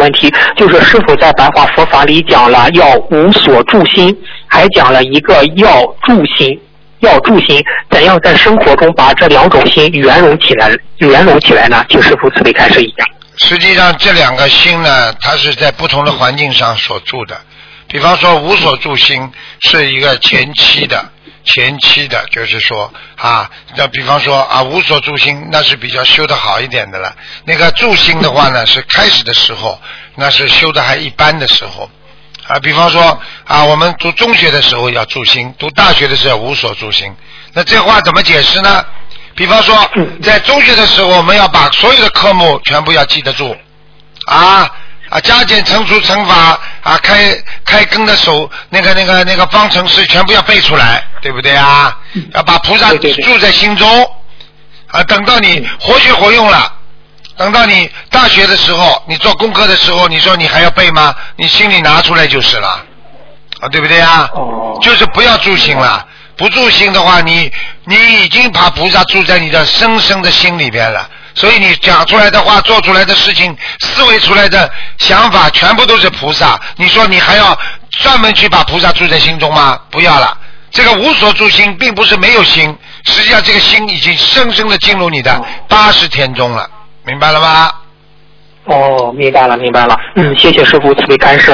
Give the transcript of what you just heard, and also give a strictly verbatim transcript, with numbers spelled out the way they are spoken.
问题，就是师父在白话佛法里讲了要无所住心，还讲了一个要住心，要住心，怎样在生活中把这两种心圆融起来，圆融起来呢？请师父慈悲开示一下。 实际上这两个心呢，它是在不同的环境上所住的。比方说无所住心是一个前期的，前期的就是说啊，那比方说啊无所住心那是比较修得好一点的了。那个住心的话呢，是开始的时候，那是修得还一般的时候。啊，比方说啊，我们读中学的时候要住心，读大学的时候无所住心。那这话怎么解释呢？比方说，在中学的时候，我们要把所有的科目全部要记得住，啊啊，加减乘除乘法啊，开开根的手那个那个那个方程式全部要背出来，对不对啊？要把菩萨住在心中，啊，等到你活学活用了。等到你大学的时候，你做功课的时候，你说你还要背吗？你心里拿出来就是了，啊，对不对啊？哦。就是不要住心了，不住心的话，你你已经把菩萨住在你的深深的心里边了，所以你讲出来的话、做出来的事情、思维出来的想法，全部都是菩萨。你说你还要专门去把菩萨住在心中吗？不要了。这个无所住心，并不是没有心，实际上这个心已经深深的进入你的八十天中了。明白了吗？ 哦，明白了，明白了。嗯，谢谢师父慈悲开示。